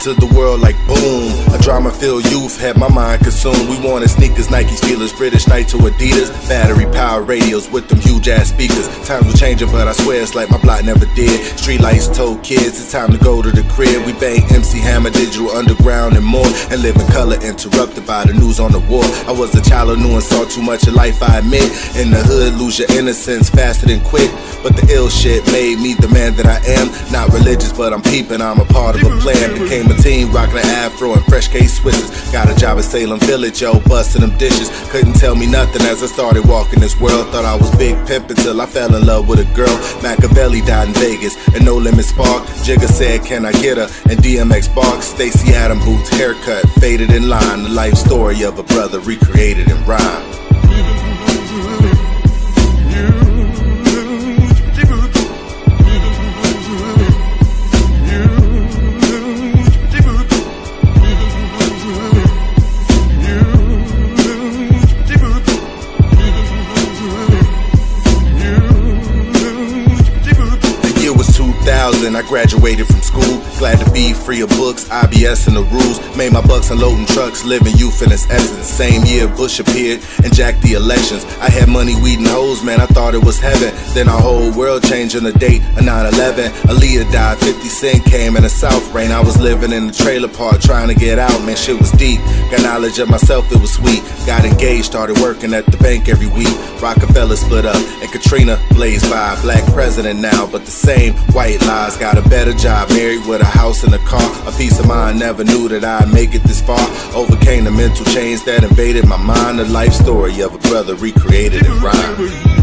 into the world like boom. A drama-filled youth had my mind consumed. We wanted sneakers, Nikes, Feelers, British Knight to Adidas. Battery-powered radios with them huge-ass speakers. Times were changing, but I swear it's like my block never did. Street lights told kids it's time to go to the crib. We bang MC Hammer, Digital Underground, and more. And live in color, interrupted by the news on the war. I was a child who knew and saw too much of life, I admit. In the hood, lose your innocence faster than quick. But the ill shit made me the man that I am. Not religious, but I'm peeping, I'm a part of a plan. Became a teen, rocking an afro and fresh case Swisses. Got a job at Salem Village, yo, busting them dishes. Couldn't tell me nothing as I started walking this world. Thought I was big pimp until I fell in love with a girl. Machiavelli died in Vegas, and No Limit Spark. Jigga said, can I get her? And DMX barked. Stacey Adam boots, haircut, faded in line. The life story of a brother recreated in rhyme. I graduated from school, glad to be free of books, IBS and the rules. Made my bucks unloading trucks, living youth in its essence. Same year Bush appeared and jacked the elections. I had money, weed and hoes, man, I thought it was heaven. Then our whole world changed on the date of 9/11. Aaliyah died, 50 Cent came in the South rain. I was living in the trailer park trying to get out, man, shit was deep. Got knowledge of myself, it was sweet. Got engaged, started working at the bank every week. Rockefeller split up and Katrina blazed by. Black president now, but the same white lies. Got a better job, married with a house and a car. A peace of mind, never knew that I'd make it this far. Overcame the mental chains that invaded my mind. The life story of a brother recreated in rhyme.